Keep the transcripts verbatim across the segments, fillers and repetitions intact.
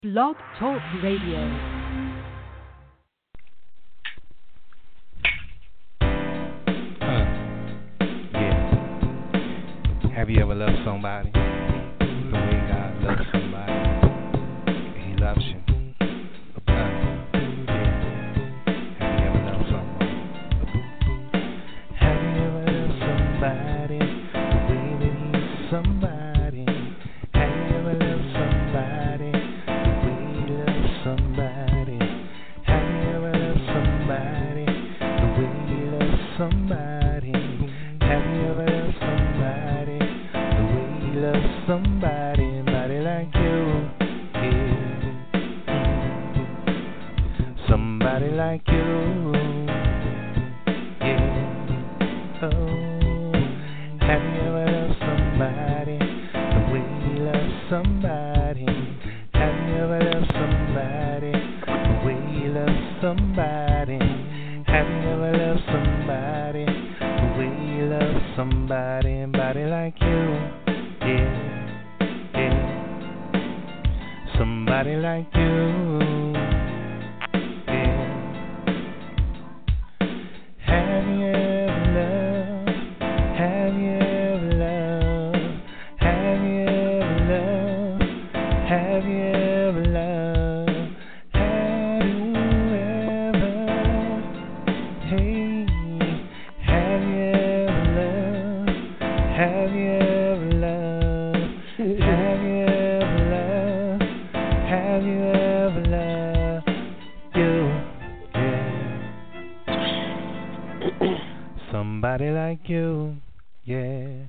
Blog Talk Radio. Uh, yeah. Have you ever loved somebody the way God loves somebody? He loves you. Uh, yeah. Have you ever loved someone? Have you ever loved somebody the way that He loves somebody? Have you ever loved somebody the way He loves somebody? Have you ever loved somebody the way He loves somebody? Have you ever loved somebody the way He loves somebody? Somebody like you, yeah. Somebody like you, yeah. Oh, have you ever loved somebody the way He loves somebody? Have you ever loved somebody the way He loves somebody? Have you ever loved somebody the way He loves somebody? Somebody like you, yeah, yeah. Somebody like you, yeah. Have you ever loved? Have you ever loved? Have you ever loved? Have you ever loved? Have you ever? Hey, have you ever loved? Have you ever loved? Have you ever loved? Have you ever loved you? Yeah. Somebody like you, yeah.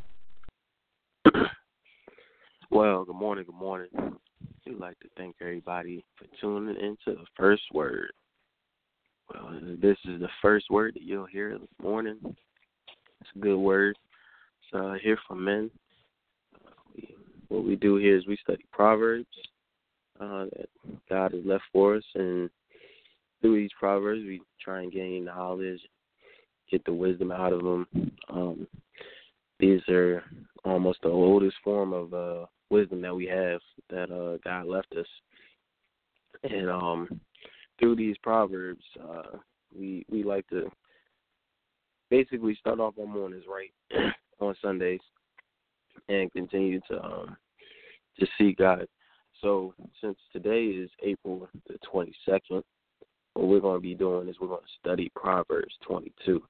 Well, good morning, good morning. We'd like to thank everybody for tuning into the first word. Well, this is the first word that you'll hear this morning. It's a good word. It's uh, here from men. Uh, we, what we do here is we study Proverbs uh, that God has left for us, and through these Proverbs we try and gain knowledge, get the wisdom out of them. Um, these are almost the oldest form of uh, wisdom that we have that uh, God left us. And um, through these Proverbs, uh, we we like to basically start off our mornings right on Sundays and continue to um, to see God. So since today is April the twenty-second, what we're going to be doing is we're going to study Proverbs twenty-two.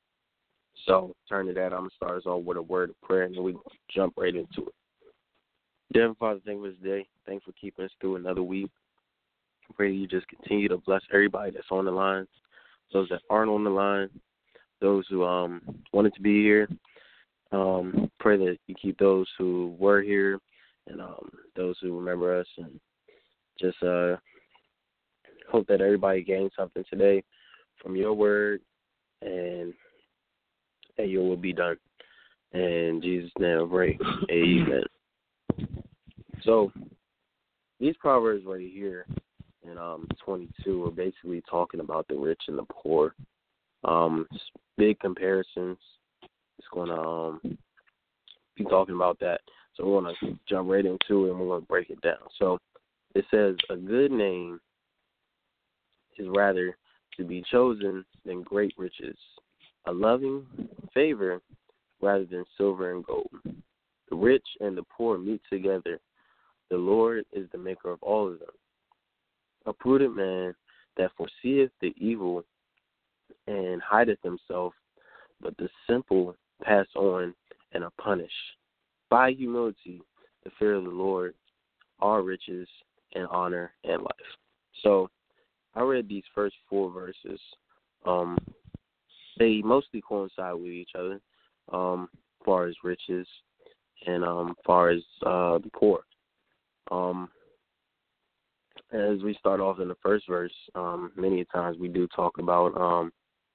So turn to that. I'm going to start us off with a word of prayer, and then we're going to jump right into it. Dear Heavenly Father, thank you for this day. Thanks for keeping us through another week. I pray that you just continue to bless everybody that's on the line, those that aren't on the line, those who um wanted to be here. Um, pray that you keep those who were here and um, those who remember us, and just uh, hope that everybody gains something today from your word, and that your will be done. In Jesus' name I pray. Amen. So these proverbs right here in um, twenty-two are basically talking about the rich and the poor. Um, big comparisons. It's going to um, be talking about that. So we're going to jump right into it, and we're going to break it down. So it says, a good name is rather to be chosen than great riches, a loving favor rather than silver and gold. The rich and the poor meet together. The Lord is the maker of all of them. A prudent man that foreseeth the evil and hideth himself, but the simple pass on and are punished. By humility, the fear of the Lord are riches and honor and life. So I read these first four verses. Um, they mostly coincide with each other, um, as far as riches and um, as far as uh, the poor. Um, as we start off in the first verse, um, many times we do talk about um,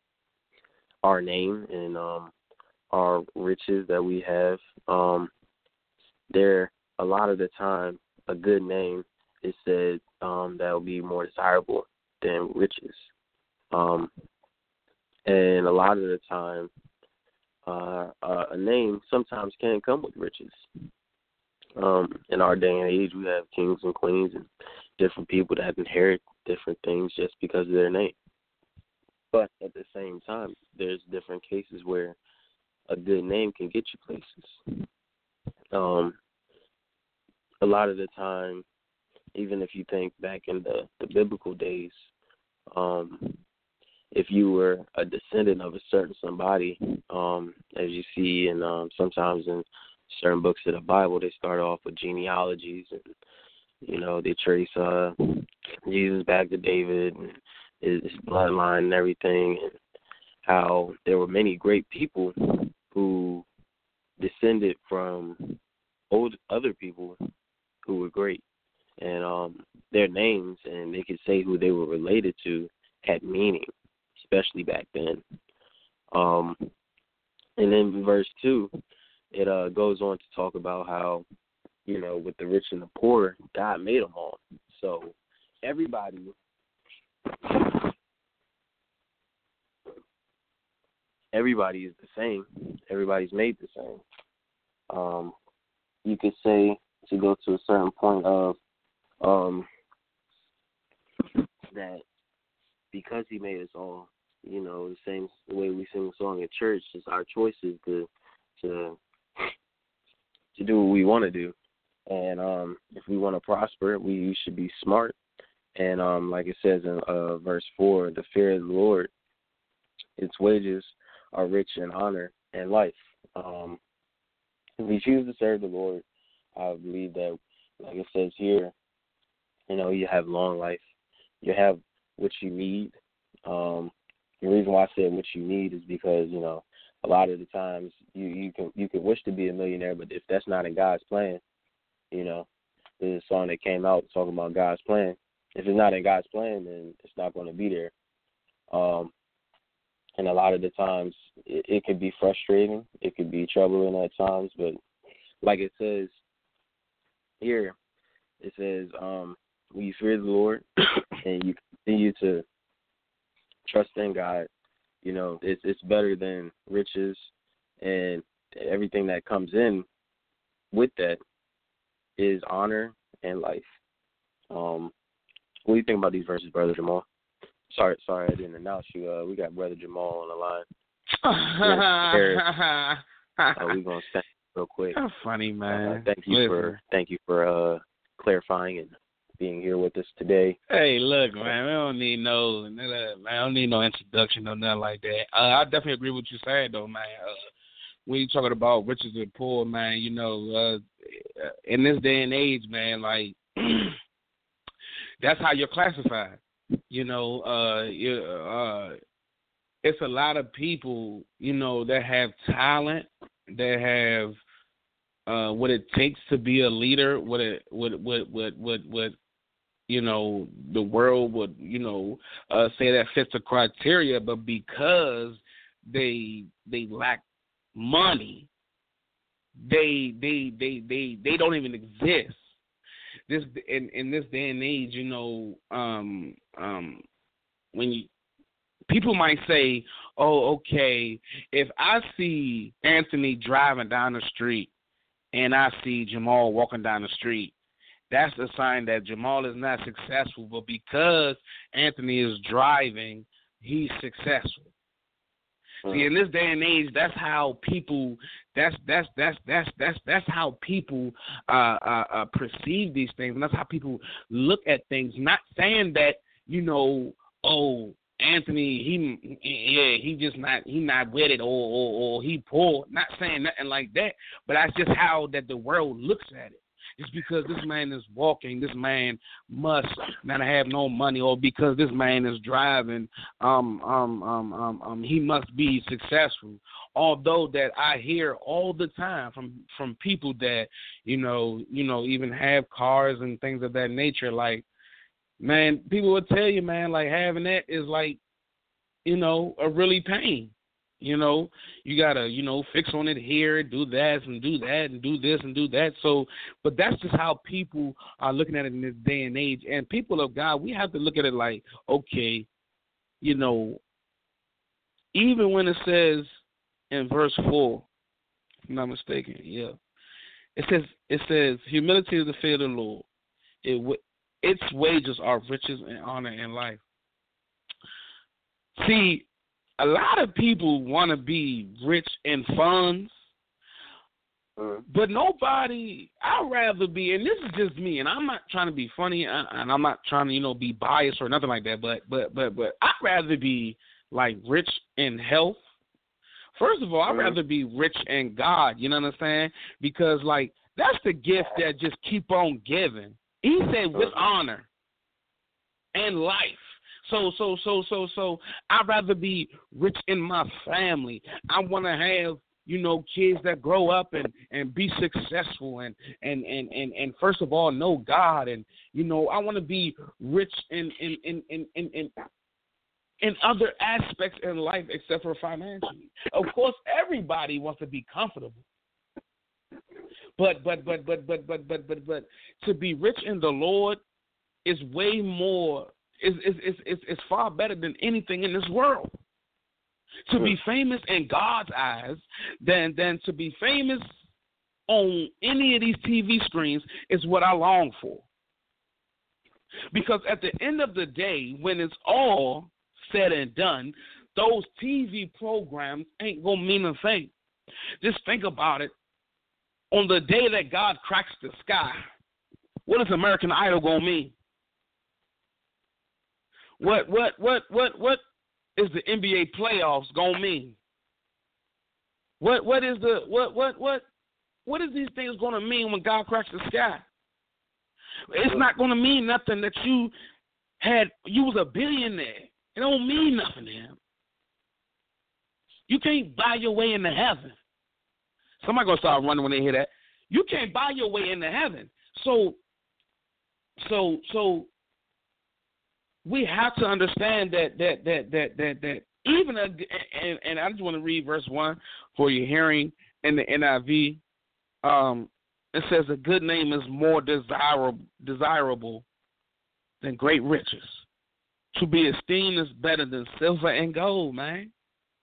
our name and um, our riches that we have. Um, there, a lot of the time, a good name is said um, that will be more desirable than riches. Um, and a lot of the time, uh, uh, a name sometimes can come with riches. Um, in our day and age, we have kings and queens and different people that inherit different things just because of their name. But at the same time, there's different cases where a good name can get you places. Um, a lot of the time, even if you think back in the, the biblical days, um, if you were a descendant of a certain somebody, um, as you see, and um, sometimes in certain books of the Bible, they start off with genealogies, and you know they trace uh, Jesus back to David and his, his bloodline and everything, and how there were many great people who descended from old other people who were great, and um, their names, and they could say who they were related to, had meaning, especially back then. Um, and then verse two, it uh, goes on to talk about how, you know, with the rich and the poor, God made them all. So everybody, everybody is the same. Everybody's made the same. Um, you could say, to go to a certain point of um, that because he made us all, you know, the same way we sing a song at church, it's our choices to to to do what we want to do. And um, if we want to prosper, we, we should be smart. And um, like it says in uh, verse four, the fear of the Lord, its wages are rich in honor and life. Um, if we choose to serve the Lord, I believe that, like it says here, you know, you have long life. You have what you need. Um, the reason why I said what you need is because, you know, a lot of the times you, you can you can wish to be a millionaire, but if that's not in God's plan, you know, there's a song that came out talking about God's plan. If it's not in God's plan, then it's not going to be there. Um, and a lot of the times it, it can be frustrating. It could be troubling at times, but like it says here, it says, um, when you fear the Lord and you continue to trust in God, you know, it's it's better than riches, and everything that comes in with that is honor and life. Um, what do you think about these verses, Brother Jamal? Sorry, sorry, I didn't announce you. Uh, we got Brother Jamal on the line. uh, we're gonna stand real quick. That's funny, man. Uh, thank you Listen. for thank you for uh, clarifying and being here with us today. Hey, look, man, we don't need no, man, I don't need no introduction or nothing like that. Uh, I definitely agree with what you're saying, though, man. Uh, when you're talking about riches and poor, man, you know, uh, in this day and age, man, like, that's how you're classified. You know, uh, you, uh, it's a lot of people, you know, that have talent, that have uh, what it takes to be a leader, what it, what, what, what, what, what, you know, the world would, you know, uh, say that fits the criteria, but because they they lack money, they they they they they don't even exist. This in in this day and age, you know, um, um, when you people might say, "Oh, okay, if I see Anthony driving down the street and I see Jamal walking down the street, that's a sign that Jamal is not successful, but because Anthony is driving, he's successful." Mm. See, in this day and age, that's how people that's that's that's that's that's that's how people uh, uh, uh, perceive these things, and that's how people look at things. Not saying that, you know, oh, Anthony, he yeah, he just not he not with it, or, or or he poor. Not saying nothing like that, but that's just how that the world looks at it. It's because this man is walking, this man must not have no money, or because this man is driving, um, um, um, um, um, he must be successful. Although that I hear all the time from, from people that, you know, you know, even have cars and things of that nature, like, man, people will tell you, man, like having that is like, you know, a really pain. You know, you got to, you know, fix on it here, do that and do that and do this and do that. So, but that's just how people are looking at it in this day and age. And people of God, we have to look at it like, okay, you know, even when it says in verse four, if I'm not mistaken, yeah, It says it says humility is the fear of the Lord. It its wages are riches and honor in life. See, a lot of people want to be rich in funds, Mm. but nobody. I'd rather be, and this is just me, and I'm not trying to be funny, and I'm not trying to, you know, be biased or nothing like that. But but but but I'd rather be like rich in health. First of all, I'd Mhm. rather be rich in God. You know what I'm saying? Because like that's the gift that just keep on giving. He said with Mhm. honor and life. So, so, so, so, so, I'd rather be rich in my family. I want to have, you know, kids that grow up and, and be successful and, and, and, and, and first of all, know God. And, you know, I want to be rich in, in, in, in, in, in, in other aspects in life except for financially. Of course, everybody wants to be comfortable. But, but, but, but, but, but, but, but, but, to be rich in the Lord is way more, is is is is is far better than anything in this world. To be famous in God's eyes than than to be famous on any of these T V screens is what I long for. Because at the end of the day, when it's all said and done, those T V programs ain't gonna mean a thing. Just think about it. On the day that God cracks the sky, what is American Idol gonna mean? What what what what what is the N B A playoffs gonna mean? What what is the what what what what is these things gonna mean when God cracks the sky? It's not gonna mean nothing that you had you was a billionaire. It don't mean nothing to him. You can't buy your way into heaven. Somebody gonna start running when they hear that. You can't buy your way into heaven. So so so we have to understand that that that that that that even a, and, and I just want to read verse one for your hearing in the N I V. Um, it says a good name is more desirable desirable than great riches. To be esteemed is better than silver and gold, man.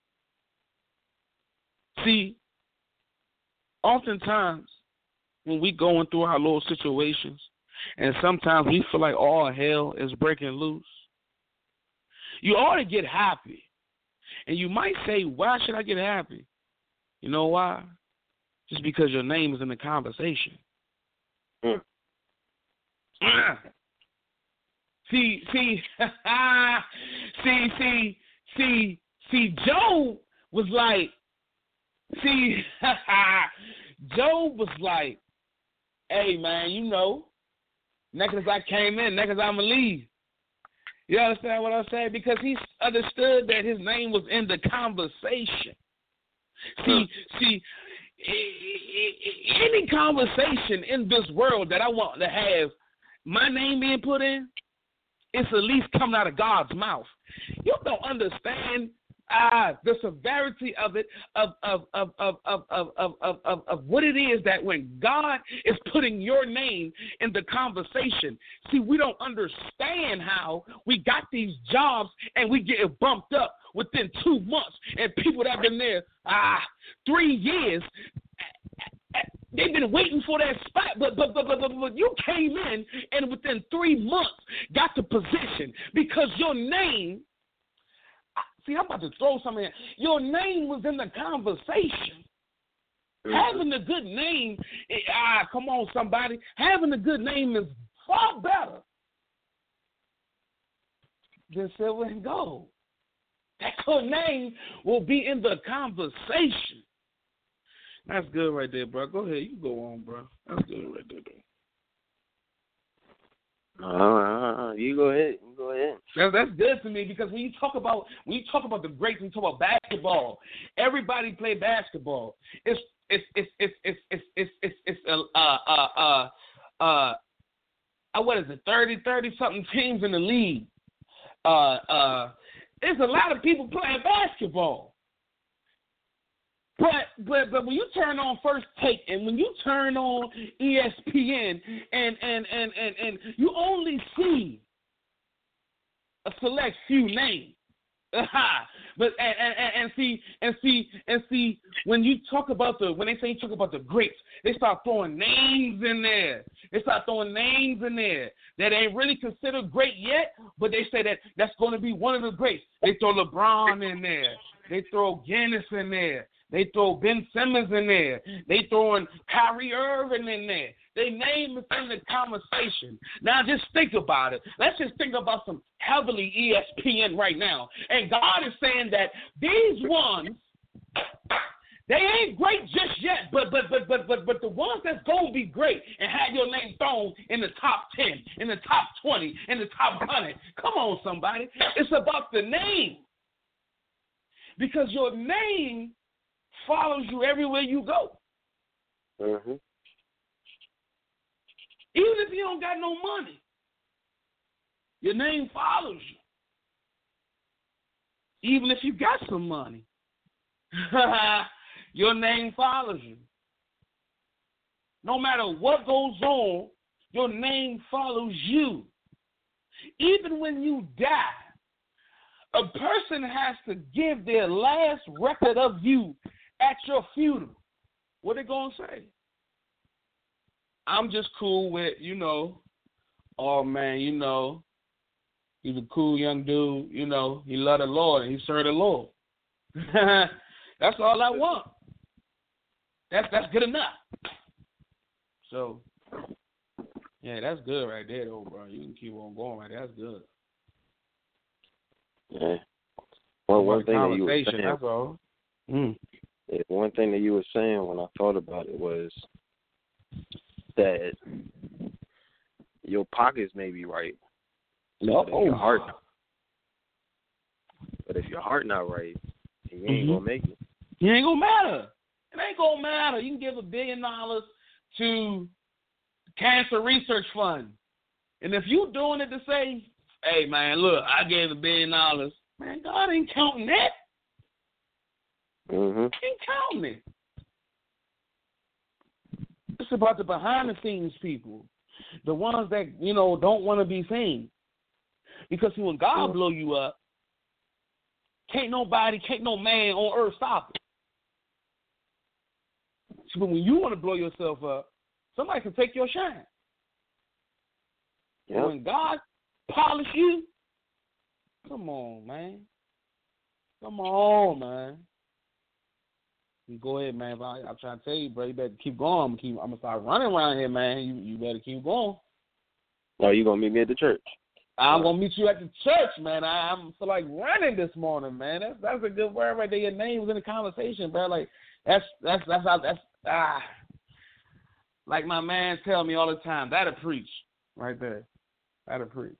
See, oftentimes when we going through our little situations, and sometimes we feel like all hell is breaking loose, you ought to get happy. And you might say, why should I get happy? You know why? Just because your name is in the conversation. Mm. see, see, see, see, see, see, Job was like, see, Job was like, hey, man, you know, next as I came in, next as I'm going to leave. You understand what I'm saying? Because he understood that his name was in the conversation. See, see, any conversation in this world that I want to have my name being put in, it's at least coming out of God's mouth. You don't understand Ah, the severity of it, of of of of of of of of of of what it is that when God is putting your name in the conversation, see, we don't understand how we got these jobs and we get bumped up within two months, and people that have been there ah three years. They've been waiting for that spot, but but, but but but but you came in and within three months got the position because your name. See, I'm about to throw something in. Your name was in the conversation. Mm-hmm. Having a good name, ah, come on, somebody. Having a good name is far better than silver and gold. That your name will be in the conversation. That's good right there, bro. Go ahead. You go on, bro. That's good right there, bro. Uh, you go ahead. You go ahead. That's, that's good to me because when you talk about when you talk about the greats, when you talk about basketball, everybody play basketball. It's it's it's it's it's it's it's it's, it's uh uh uh uh uh what is it? thirty, thirty something teams in the league. Uh uh, there's a lot of people playing basketball. But but but when you turn on First Take and when you turn on E S P N and and, and, and, and you only see a select few names. but and, and, and see and see and see when you talk about the when they say you talk about the greats, they start throwing names in there. They start throwing names in there that ain't really considered great yet, but they say that that's going to be one of the greats. They throw LeBron in there. They throw Guinness in there. They throw Ben Simmons in there. They throwing Kyrie Irving in there. They name it in the conversation. Now just think about it. Let's just think about some heavily E S P N right now. And God is saying that these ones, they ain't great just yet, but but but but but but the ones that's gonna be great and have your name thrown in the top ten, in the top twenty, in the top one hundred. Come on, somebody. It's about the name. Because your name follows you everywhere you go. Mm-hmm. Even if you don't got no money, your name follows you. Even if you got some money, your name follows you. No matter what goes on, your name follows you. Even when you die, a person has to give their last record of you at your funeral. What they gonna say? I'm just cool with, you know, oh man, you know, he's a cool young dude, you know, he loved the Lord and he served the Lord. That's all I want. That's that's good enough. So, yeah, that's good right there, though, bro. You can keep on going right there. That's good. Yeah. Well, one thing that you were saying, that's all. Mm. Yeah, one thing that you were saying when I thought about it was that your pockets may be right, no, but if your heart, but if your heart not right, you ain't mm-hmm. gonna make it. You ain't gonna matter. It ain't gonna matter. You can give a billion dollars to Cancer Research Fund, and if you doing it to say, "Hey man, look, I gave a billion dollars," man, God ain't counting that. Mm-hmm. He ain't counting it. It's about the behind the scenes people, the ones that, you know, don't want to be seen. Because when God blow you up, can't nobody, can't no man on earth stop it. But when you want to blow yourself up, somebody can take your shine. Yep. When God polish you, come on, man. Come on, man. Go ahead, man. I, I'm trying to tell you, bro. You better keep going. I'm gonna, keep, I'm gonna start running around here, man. You you better keep going. Oh, you gonna meet me at the church? I'm gonna meet you at the church, man. I, I'm feel like running this morning, man. That's that's a good word right there. Your name was in the conversation, bro. Like that's that's that's how that's ah. Like my man tell me all the time, that'll preach right there. That'll preach.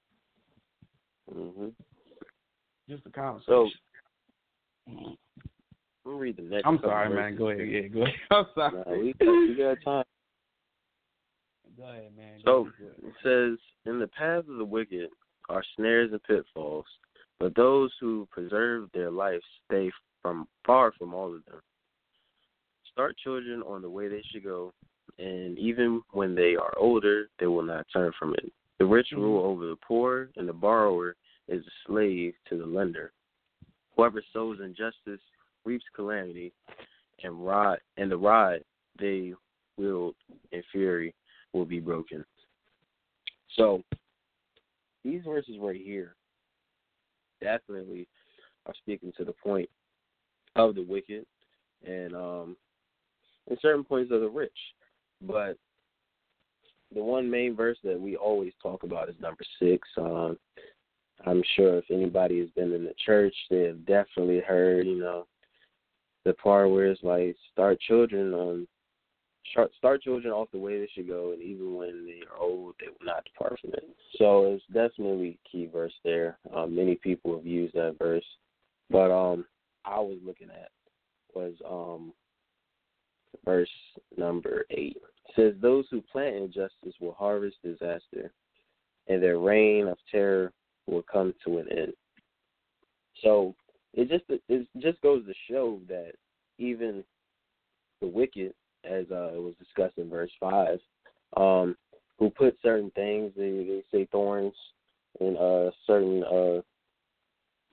Mhm. Just a conversation. So, I'm read the next. I'm sorry, man. Go ahead. Yeah, go ahead. I'm sorry. Nah, we, got, we got time. Go ahead, man. Go so ahead. It says, "In the paths of the wicked are snares and pitfalls, but those who preserve their life stay from far from all of them. Start children on the way they should go, and even when they are older, they will not turn from it. The rich mm-hmm. rule over the poor, and the borrower is a slave to the lender. Whoever sows injustice reaps calamity, and rod and the rod they wield in fury will be broken." So these verses right here definitely are speaking to the point of the wicked and um in certain points of the rich. But the one main verse that we always talk about is number six. Um, I'm sure if anybody has been in the church, they have definitely heard, you know, the part where it's like start children on start children off the way they should go, and even when they are old, they will not depart from it. So it's definitely a key verse there. Um, many people have used that verse, but um, I was looking at was um, verse number eight. It says, "Those who plant injustice will harvest disaster, and their reign of terror will come to an end." So it just it just goes to show that even the wicked, as uh, it was discussed in verse five, um, who put certain things, they, they say thorns, in uh, certain uh,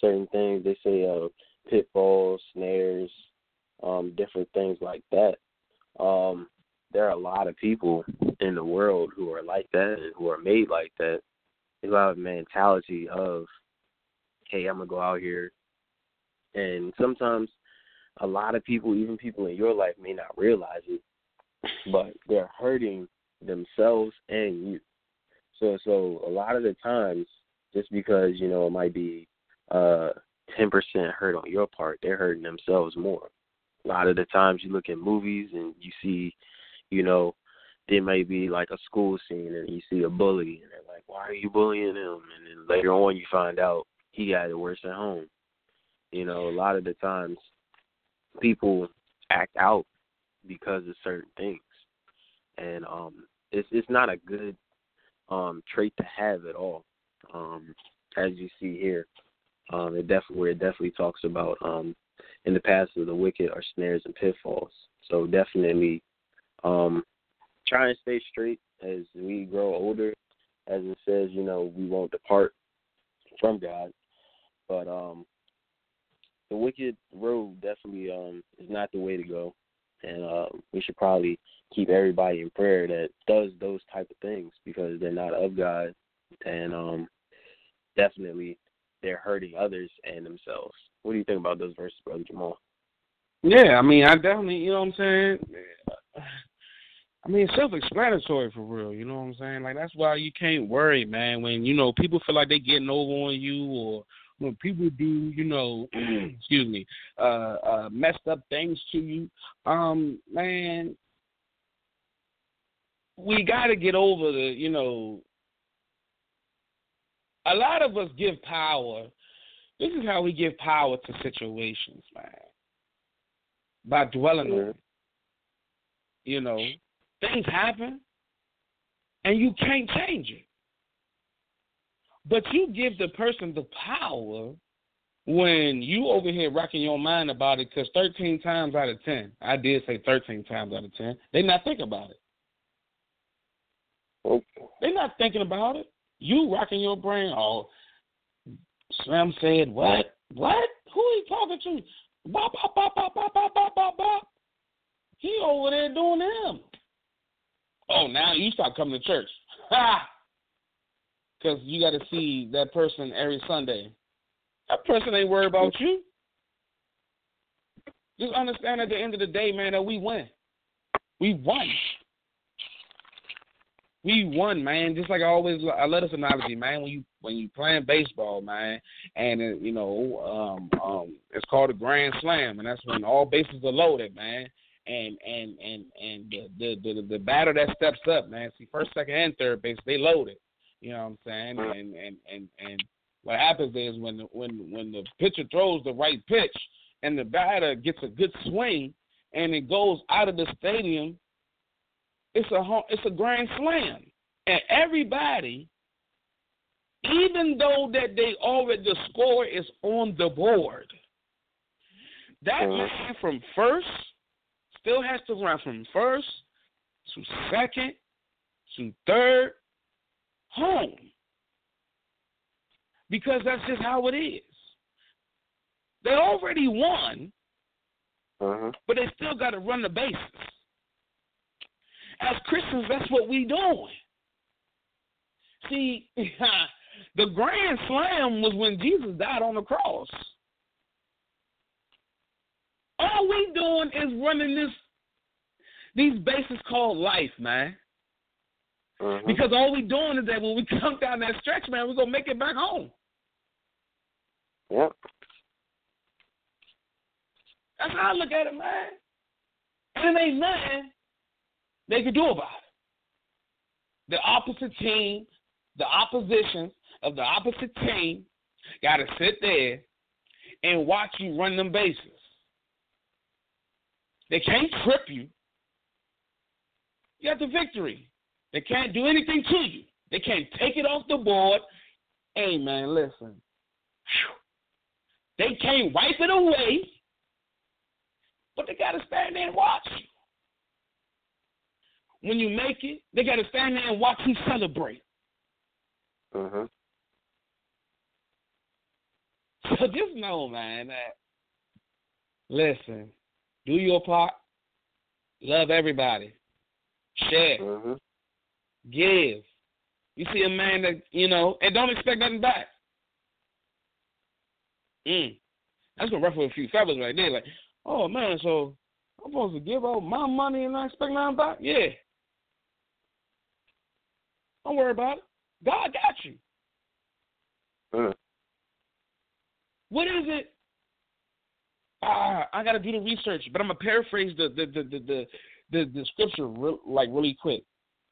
certain things. They say uh, pitfalls, snares, um, different things like that. Um, there are a lot of people in the world who are like that and who are made like that. They have a mentality of, hey, I'm going to go out here. And sometimes a lot of people, even people in your life, may not realize it, but they're hurting themselves and you. So so a lot of the times, just because, you know, it might be uh, ten percent hurt on your part, they're hurting themselves more. A lot of the times you look at movies and you see, you know, there may be like a school scene and you see a bully and they're like, why are you bullying him? And then later on you find out he got it worse at home. You know, a lot of the times people act out because of certain things. And um, it's it's not a good um, trait to have at all. Um, as you see here, um, it definitely where it definitely talks about um, in the paths of the wicked are snares and pitfalls. So definitely um, try and stay straight as we grow older. As it says, you know, we won't depart from God. But um, the wicked road definitely um, is not the way to go. And uh, we should probably keep everybody in prayer that does those type of things because they're not of God. And um, definitely they're hurting others and themselves. What do you think about those verses, Brother Jamal? Yeah, I mean, I definitely, you know what I'm saying? I mean, it's self-explanatory for real, you know what I'm saying? Like, that's why you can't worry, man, when, you know, people feel like they're getting over on you or when people do, you know, excuse me, uh, uh, messed up things to you. Um, man, we got to get over the, you know, a lot of us give power. This is how we give power to situations, man, by dwelling on it. You know, things happen, and you can't change it. But you give the person the power when you over here rocking your mind about it, because thirteen times out of ten, I did say thirteen times out of ten, they not thinking about it. Okay. They're not thinking about it. You rocking your brain, oh, Slim said what? What? Who are you talking to? Bop, bop, bop, bop, bop, bop, bop, bop, bop. He over there doing him. Oh, now you start coming to church. Ha! Because you got to see that person every Sunday. That person ain't worried about you. Just understand at the end of the day, man, that we win. We won. We won, man. Just like I always, I love this analogy, man. When you when you playing baseball, man, and it, you know, um, um, it's called a grand slam, and that's when all bases are loaded, man. And and and and the the the, the batter that steps up, man. See, first, second, and third base, they loaded. You know what I'm saying? And and and and what happens is when when when the pitcher throws the right pitch and the batter gets a good swing and it goes out of the stadium, it's a it's a grand slam. And everybody, even though that they already the score is on the board, that man from first still has to run from first to second to third home. Because that's just how it is. They already won, uh-huh. but they still got to run the bases. As Christians, that's what we doing. See, the grand slam was when Jesus died on the cross. All we doing is running this these bases called life, man. Uh-huh. Because all we doing is that when we come down that stretch, man, we're going to make it back home. Yep. That's how I look at it, man. And it ain't nothing they can do about it. The opposite team, the opposition of the opposite team got to sit there and watch you run them bases. They can't trip you. You got the victory. They can't do anything to you. They can't take it off the board. Hey, man, listen. They can't wipe it away, but they got to stand there and watch you. When you make it, they got to stand there and watch you celebrate. Uh-huh. So just know, man, that, listen, do your part, love everybody, share, Mm-hmm. give. You see a man that, you know, and don't expect nothing back. Mm. That's going to ruffle a few feathers right there. Like, oh, man, so I'm supposed to give out my money and not expect nothing back? Yeah. Don't worry about it. God got you. Mm. What is it? Ah, I got to do the research, but I'm going to paraphrase the the, the, the, the, the, the scripture re- like really quick.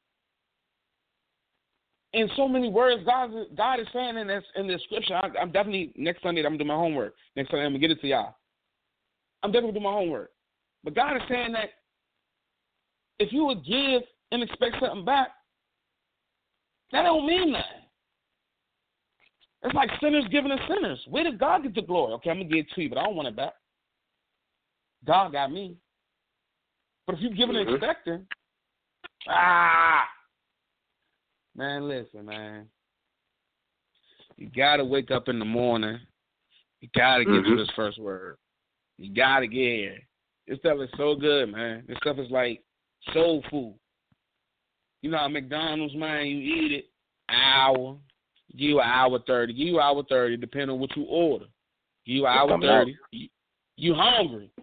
In so many words, God, God is saying in this in this scripture, I, I'm definitely, next Sunday, I'm going to do my homework. Next Sunday, I'm going to get it to y'all. I'm definitely going to do my homework. But God is saying that if you would give and expect something back, that don't mean nothing. It's like sinners giving to sinners. Where did God get the glory? Okay, I'm going to give it to you, but I don't want it back. God got me. But if you give it and Mm-hmm. expecting, ah, man, listen, man. You got to wake up in the morning. You got to get Mm-hmm. to this first word. You got to get here. This stuff is so good, man. This stuff is like soul food. You know how McDonald's, man, you eat it, hour, give you an hour thirty, give you an hour thirty, depending on what you order. Give you an hour thirty. You, you hungry.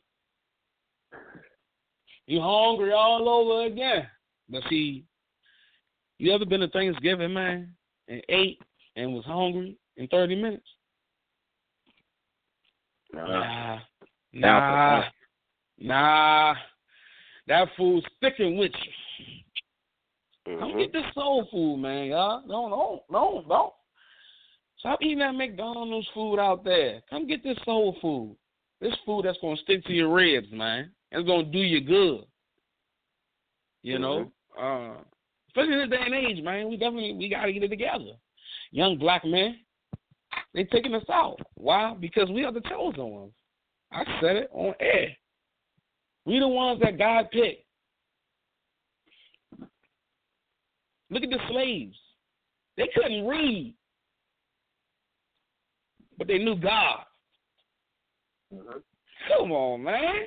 You hungry all over again. But see, you ever been to Thanksgiving, man, and ate and was hungry in thirty minutes? Nah. Nah. Nah. That food's sticking with you. Mm-hmm. Come get this soul food, man, y'all. No, no, no, no. Stop eating that McDonald's food out there. Come get this soul food. This food that's going to stick to your ribs, man. It's going to do you good. You Mm-hmm. know? Uh, especially in this day and age, man. We definitely, we got to get it together. Young black men, they taking us out. Why? Because we are the chosen ones. I said it on air. We the ones that God picked. Look at the slaves. They couldn't read, but they knew God. Mm-hmm. Come on, man.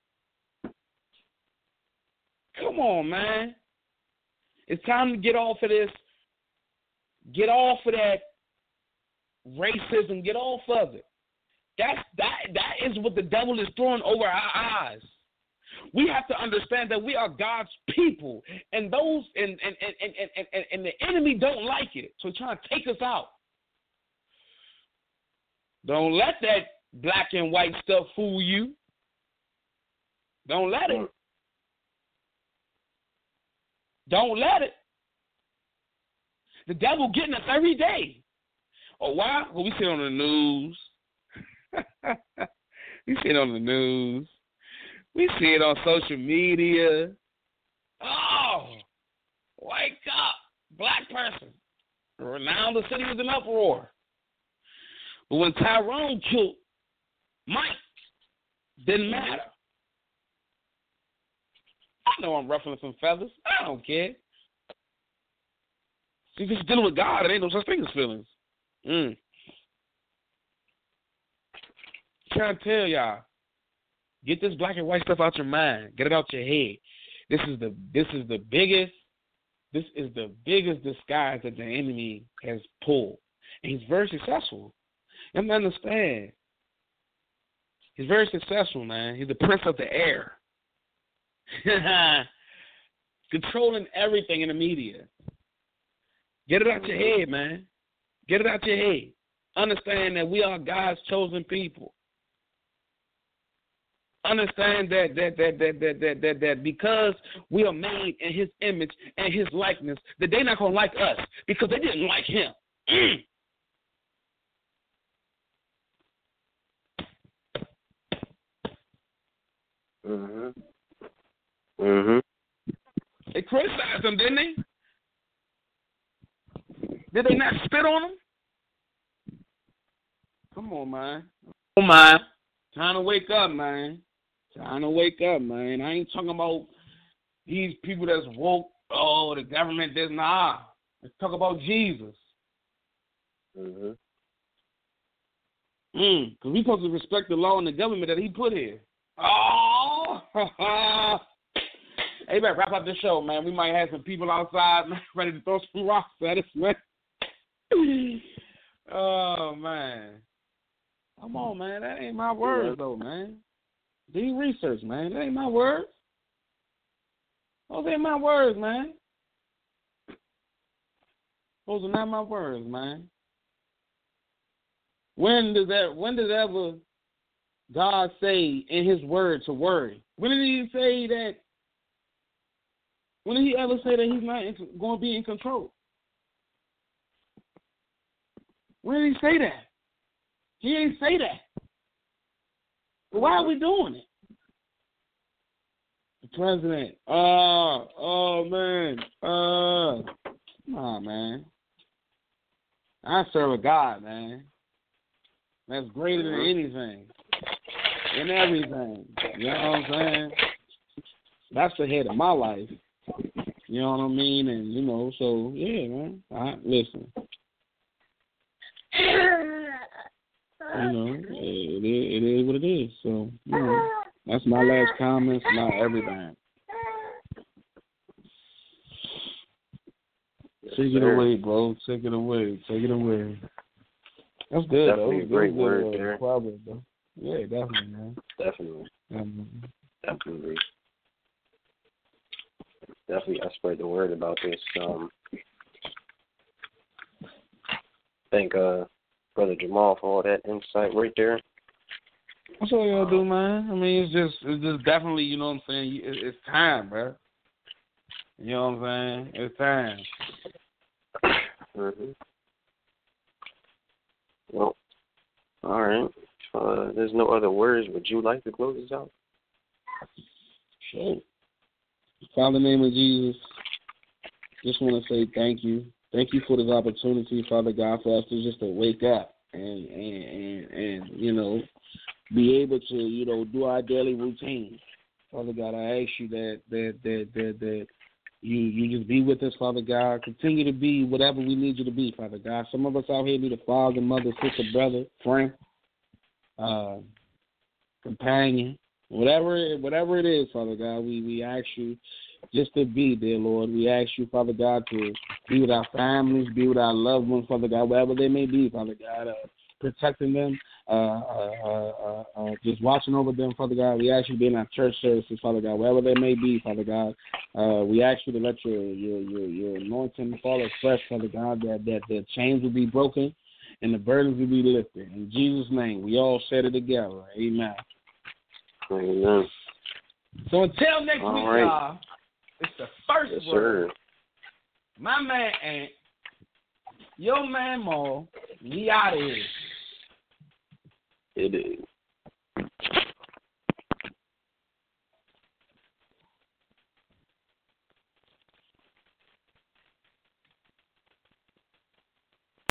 Come on, man. It's time to get off of this. Get off of that racism. Get off of it. That's that. That is what the devil is throwing over our eyes. We have to understand that we are God's people, and those and and and and and, and, and the enemy don't like it, so he's trying to take us out. Don't let that black and white stuff fool you. Don't let it. Don't let it. The devil getting us every day. Oh, why? Well, we see it on the news. We see it on the news. We see it on social media. Oh, wake up, black person. Now the city was in uproar. But when Tyrone killed Mike, didn't matter. I know I'm ruffling some feathers. I don't care. See, if it's dealing with God, it ain't no such thing as feelings. Mm. Trying to tell y'all, get this black and white stuff out your mind. Get it out your head. This is the this is the biggest this is the biggest disguise that the enemy has pulled. And he's very successful. You have to understand. He's very successful, man. He's the prince of the air. Controlling everything in the media. Get it out your head, man. Get it out your head. Understand that we are God's chosen people. Understand that that that that that that that, that because we are made in His image and His likeness, that they're not gonna like us because they didn't like Him. Mhm. Mhm. They criticized Him, didn't they? Did they not spit on Him? Come on, man. Come on, man. Time to wake up, man. Time to wake up, man. I ain't talking about these people that's woke. Oh, the government does not. Let's talk about Jesus. Mhm. Mm, because we supposed to respect the law and the government that he put here. Oh! Hey, man, wrap up the show, man. We might have some people outside, man, ready to throw some rocks at us, man. Oh, man. Come on, man. That ain't my words, though, man. Do your research, man. That ain't my words. Those ain't my words, man. Those are not my words, man. When does that? When does ever God say in His word to worry? When did He say that? When did He ever say that He's not in, going to be in control? When did He say that? He ain't say that. But why are we doing it? The president. Oh, oh man. Uh, come on, man. I serve a God, man. That's greater than anything and everything. You know what I'm saying? That's the head of my life. You know what I mean? And, you know, so, yeah, man. I, listen. You know, it, it, it is what it is. So, you know, that's my last comments, not everything. Take it away, bro. Take it away. Take it away. That's good, definitely though. A great word good, there. Probably, though. Yeah, definitely, man. Definitely. Um, Definitely. Definitely, I spread the word about this. Um, thank uh, Brother Jamal for all that insight right there. That's all y'all do, man. I mean, it's just, it's just definitely, you know what I'm saying? It, it's time, bro. You know what I'm saying? It's time. Mm-hmm. Well, all right. Uh, there's no other words. Would you like to close this out? Sure. Father, in the name of Jesus, just want to say thank you. Thank you for this opportunity, Father God, for us to just to wake up and, and, and, and, you know, be able to, you know, do our daily routine. Father God, I ask you that, that, that, that, that you, you just be with us, Father God. Continue to be whatever we need you to be, Father God. Some of us out here need a father, mother, sister, brother, friend, uh, companion. Whatever, whatever it is, Father God, we, we ask you just to be there, Lord. We ask you, Father God, to be with our families, be with our loved ones, Father God, wherever they may be, Father God, uh, protecting them, uh, uh, uh, uh, just watching over them, Father God. We ask you to be in our church services, Father God, wherever they may be, Father God. Uh, we ask you to let your your your, your anointing fall afresh, Father God, that, that the chains will be broken and the burdens will be lifted. In Jesus' name, we all said it together. Amen. Amen. So until next all week, right. y'all, it's the first yes, word. Sir. My man Ant, your man Mo, we out of here. It is.